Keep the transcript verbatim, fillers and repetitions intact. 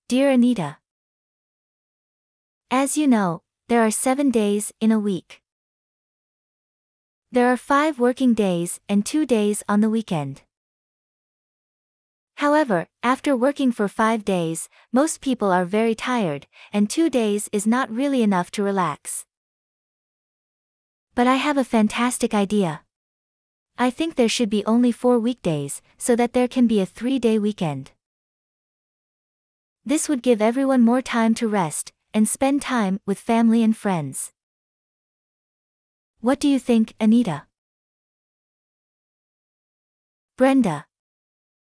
Dear Anita, as you know, there are seven days in a week. There are five working days and two days on the weekend. However, after working for five days, most people are very tired, and two days is not really enough to relax. But I have a fantastic idea. I think there should be only four weekdays, so that there can be a three-day weekend. This would give everyone more time to rest, and spend time with family and friends. What do you think, Anita? Brenda.